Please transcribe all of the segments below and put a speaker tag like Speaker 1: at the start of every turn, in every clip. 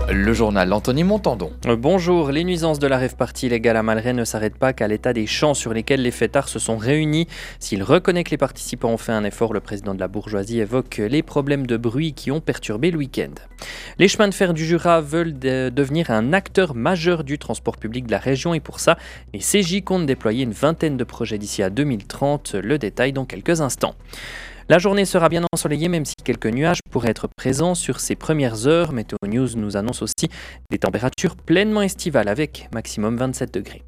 Speaker 1: Le journal Anthony Montandon.
Speaker 2: Bonjour, les nuisances de la rave-party illégale à Malray ne s'arrêtent pas qu'à l'état des champs sur lesquels les fêtards se sont réunis. S'il reconnaît que les participants ont fait un effort, le président de la bourgeoisie évoque les problèmes de bruit qui ont perturbé le week-end. Les chemins de fer du Jura veulent devenir un acteur majeur du transport public de la région et pour ça, les CJ comptent déployer une vingtaine de projets d'ici à 2030. Le détail dans quelques instants. La journée sera bien ensoleillée, même si quelques nuages pourraient être présents sur ces premières heures. Météo News nous annonce aussi des températures pleinement estivales avec maximum 27 degrés.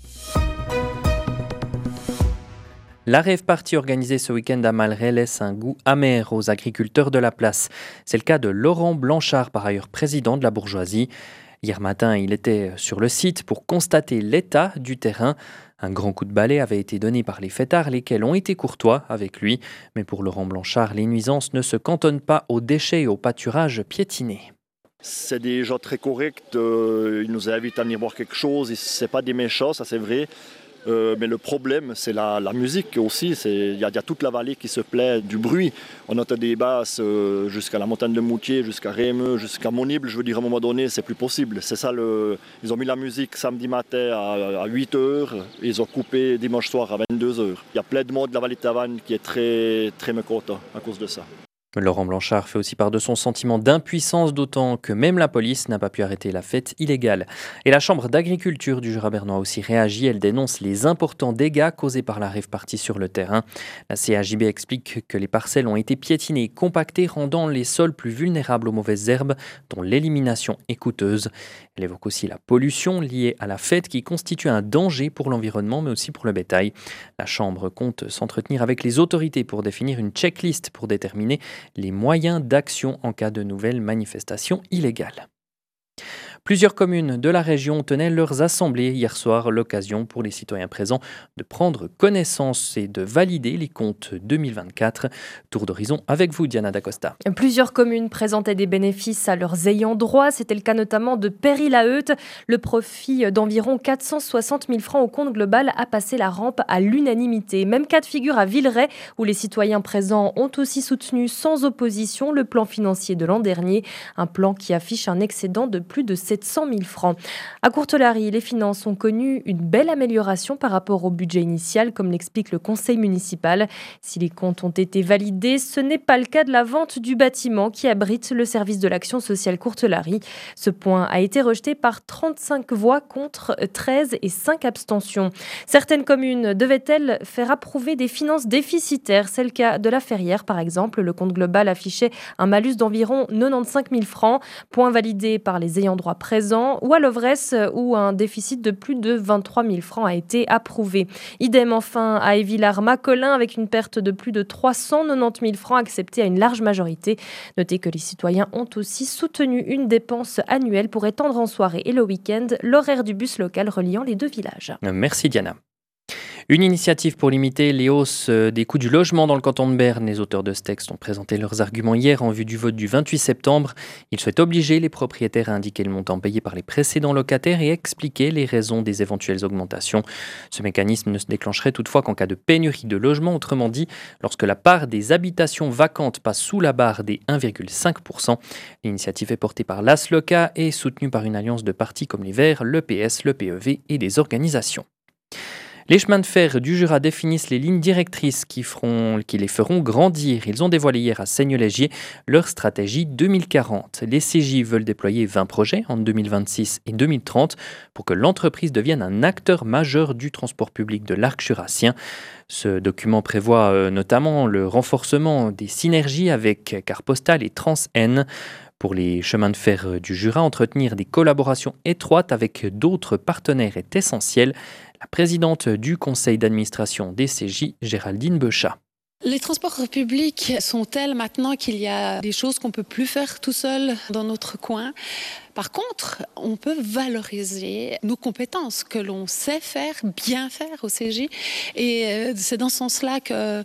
Speaker 2: La rave-party organisée ce week-end à Malray laisse un goût amer aux agriculteurs de la place. C'est le cas de Laurent Blanchard, par ailleurs président de la bourgeoisie. Hier matin, il était sur le site pour constater l'état du terrain. Un grand coup de balai avait été donné par les fêtards, lesquels ont été courtois avec lui. Mais pour Laurent Blanchard, les nuisances ne se cantonnent pas aux déchets et au pâturage piétiné.
Speaker 3: C'est des gens très corrects, ils nous invitent à venir boire quelque chose, ce n'est pas des méchants, ça c'est vrai. Mais le problème, c'est la musique aussi. Il y a toute la vallée qui se plaît du bruit. On entend des basses jusqu'à la montagne de Moutier, jusqu'à Rémeux, jusqu'à Monible. Je veux dire, à un moment donné, c'est plus possible. C'est ça, ils ont mis la musique samedi matin à 8h. Ils ont coupé dimanche soir à 22h. Il y a plein de monde de la vallée de Tavannes qui est très, très mécontent à cause de ça.
Speaker 2: Laurent Blanchard fait aussi part de son sentiment d'impuissance, d'autant que même la police n'a pas pu arrêter la fête illégale. Et la Chambre d'agriculture du Jura bernois a aussi réagi. Elle dénonce les importants dégâts causés par la rave-party sur le terrain. La CAJB explique que les parcelles ont été piétinées et compactées, rendant les sols plus vulnérables aux mauvaises herbes, dont l'élimination est coûteuse. Elle évoque aussi la pollution liée à la fête qui constitue un danger pour l'environnement, mais aussi pour le bétail. La Chambre compte s'entretenir avec les autorités pour définir une checklist pour déterminer les moyens d'action en cas de nouvelles manifestations illégales. Plusieurs communes de la région tenaient leurs assemblées hier soir, l'occasion pour les citoyens présents de prendre connaissance et de valider les comptes 2024. Tour d'horizon avec vous, Diana Dacosta.
Speaker 4: Plusieurs communes présentaient des bénéfices à leurs ayants droit. C'était le cas notamment de Péry-la-Heute. Le profit d'environ 460 000 francs au compte global a passé la rampe à l'unanimité. Même cas de figure à Villeray, où les citoyens présents ont aussi soutenu sans opposition le plan financier de l'an dernier. Un plan qui affiche un excédent de plus de 700 000 francs. À Courtelary, les finances ont connu une belle amélioration par rapport au budget initial, comme l'explique le conseil municipal. Si les comptes ont été validés, ce n'est pas le cas de la vente du bâtiment qui abrite le service de l'action sociale Courtelary. Ce point a été rejeté par 35 voix contre 13 et 5 abstentions. Certaines communes devaient-elles faire approuver des finances déficitaires? C'est le cas de la Ferrière, par exemple. Le compte global affichait un malus d'environ 95 000 francs, point validé par les ayants droit présents, ou à Lovresse où un déficit de plus de 23 000 francs a été approuvé. Idem enfin à Évillars-Macolin avec une perte de plus de 390 000 francs acceptée à une large majorité. Notez que les citoyens ont aussi soutenu une dépense annuelle pour étendre en soirée et le week-end l'horaire du bus local reliant les deux villages.
Speaker 2: Merci Diana. Une initiative pour limiter les hausses des coûts du logement dans le canton de Berne. Les auteurs de ce texte ont présenté leurs arguments hier en vue du vote du 28 septembre. Ils souhaitent obliger les propriétaires à indiquer le montant payé par les précédents locataires et expliquer les raisons des éventuelles augmentations. Ce mécanisme ne se déclencherait toutefois qu'en cas de pénurie de logement, autrement dit, lorsque la part des habitations vacantes passe sous la barre des 1,5%. L'initiative est portée par l'ASLOCA et soutenue par une alliance de partis comme les Verts, le PS, le PEV et des organisations. Les chemins de fer du Jura définissent les lignes directrices qui les feront grandir. Ils ont dévoilé hier à Seignelay-Gier leur stratégie 2040. Les CJ veulent déployer 20 projets en 2026 et 2030 pour que l'entreprise devienne un acteur majeur du transport public de l'arc jurassien. Ce document prévoit notamment le renforcement des synergies avec Carte Postale et Trans-N. Pour les chemins de fer du Jura, entretenir des collaborations étroites avec d'autres partenaires est essentiel. La présidente du conseil d'administration des CJ, Géraldine Beuchat.
Speaker 5: Les transports publics sont tels maintenant qu'il y a des choses qu'on ne peut plus faire tout seul dans notre coin. Par contre, on peut valoriser nos compétences que l'on sait faire, bien faire au CJ. Et c'est dans ce sens-là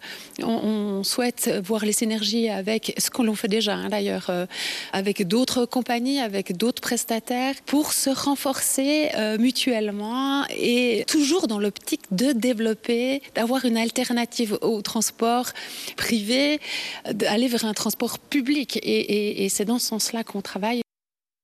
Speaker 5: qu'on souhaite voir les synergies avec ce que l'on fait déjà, d'ailleurs, avec d'autres compagnies, avec d'autres prestataires, pour se renforcer mutuellement et toujours dans l'optique de développer, d'avoir une alternative au transport privé, d'aller vers un transport public. Et c'est dans ce sens-là qu'on travaille.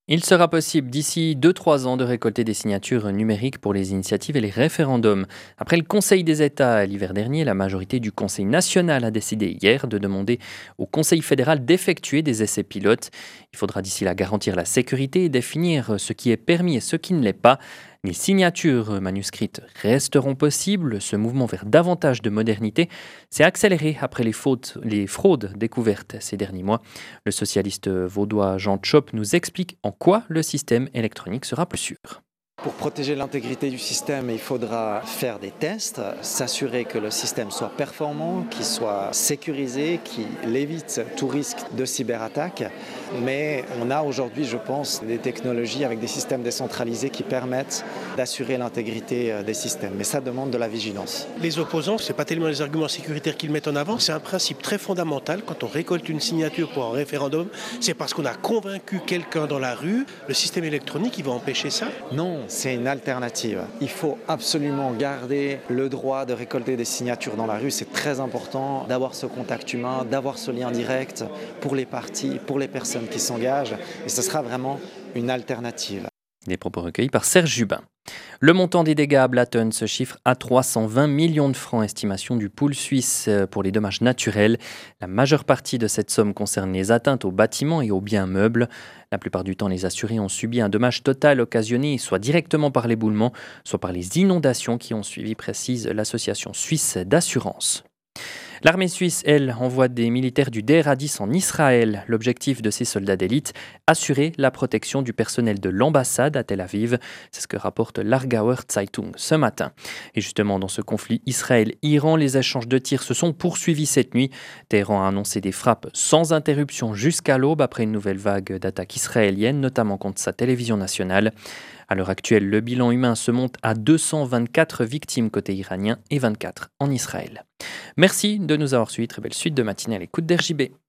Speaker 2: Il sera possible d'ici 2-3 ans de récolter des signatures numériques pour les initiatives et les référendums. Après le Conseil des États l'hiver dernier, la majorité du Conseil national a décidé hier de demander au Conseil fédéral d'effectuer des essais pilotes. Il faudra d'ici là garantir la sécurité et définir ce qui est permis et ce qui ne l'est pas. Les signatures manuscrites resteront possibles. Ce mouvement vers davantage de modernité s'est accéléré après les fraudes découvertes ces derniers mois. Le socialiste vaudois Jean Tchop nous explique en quoi le système électronique sera plus sûr.
Speaker 6: Pour protéger l'intégrité du système, il faudra faire des tests, s'assurer que le système soit performant, qu'il soit sécurisé, qu'il évite tout risque de cyberattaque. Mais on a aujourd'hui, je pense, des technologies avec des systèmes décentralisés qui permettent d'assurer l'intégrité des systèmes. Mais ça demande de la vigilance.
Speaker 7: Les opposants, ce n'est pas tellement les arguments sécuritaires qu'ils mettent en avant, c'est un principe très fondamental. Quand on récolte une signature pour un référendum, c'est parce qu'on a convaincu quelqu'un dans la rue. Le système électronique, il va empêcher ça?
Speaker 6: Non. C'est une alternative. Il faut absolument garder le droit de récolter des signatures dans la rue. C'est très important d'avoir ce contact humain, d'avoir ce lien direct pour les partis, pour les personnes qui s'engagent. Et ce sera vraiment une alternative.
Speaker 2: Des propos recueillis par Serge Jubin. Le montant des dégâts à Blatten se chiffre à 320 millions de francs, estimation du pool suisse pour les dommages naturels. La majeure partie de cette somme concerne les atteintes aux bâtiments et aux biens meubles. La plupart du temps, les assurés ont subi un dommage total occasionné soit directement par l'éboulement, soit par les inondations qui ont suivi, précise l'association suisse d'assurance. L'armée suisse, elle, envoie des militaires du DER 10 en Israël. L'objectif de ces soldats d'élite, assurer la protection du personnel de l'ambassade à Tel Aviv. C'est ce que rapporte l'Argauer Zeitung ce matin. Et justement, dans ce conflit Israël-Iran, les échanges de tirs se sont poursuivis cette nuit. Téhéran a annoncé des frappes sans interruption jusqu'à l'aube après une nouvelle vague d'attaques israéliennes, notamment contre sa télévision nationale. À l'heure actuelle, le bilan humain se monte à 224 victimes côté iranien et 24 en Israël. Merci de nous avoir suivis. Très belle suite de matinée à l'écoute d'RJB.